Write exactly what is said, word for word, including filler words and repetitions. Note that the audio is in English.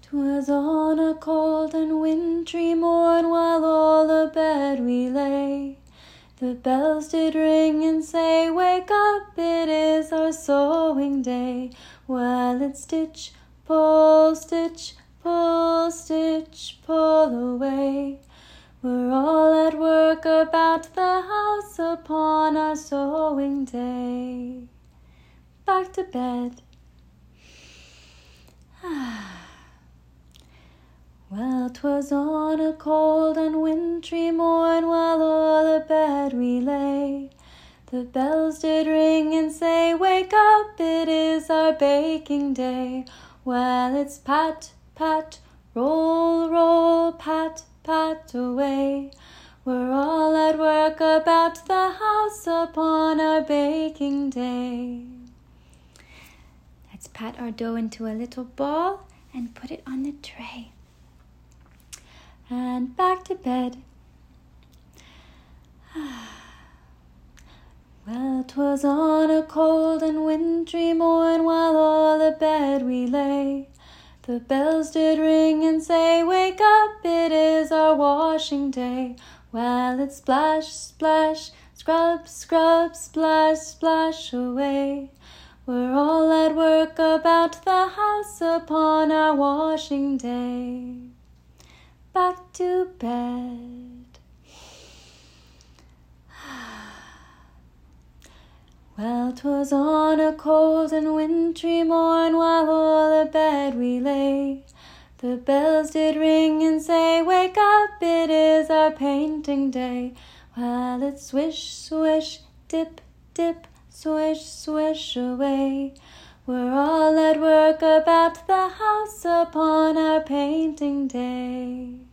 'Twas on a cold and wintry morn, while all abed we lay, the bells did ring and say, "Wake up, it is our sewing day." Well, it's stitch, pull, stitch, pull, stitch, pull away. We're all at work about the house upon our sewing day. Back to bed. Well, 'twas on a cold and wintry morn, while all abed we lay, the bells did ring and say, "Wake up, it is our baking day." Well, it's pat, pat, roll, roll, pat, pat away. We're all at work about the house upon our baking day. Let's pat our dough into a little ball and put it on the tray. And back to bed. Well, 'twas on a cold and wintry morn, while all abed we lay, the bells did ring and say, "Wake up, it is our washing day." Well, it's splash, splash, scrub, scrub, splash, splash away. We're all at work about the house upon our washing day. Back to bed. Well, 'twas on a cold and wintry morn, while all abed we lay, the bells did ring and say, "Wake up, it is our painting day." Well, it's swish, swish, dip, dip, swish, swish away. We're all at work about the house upon our painting day.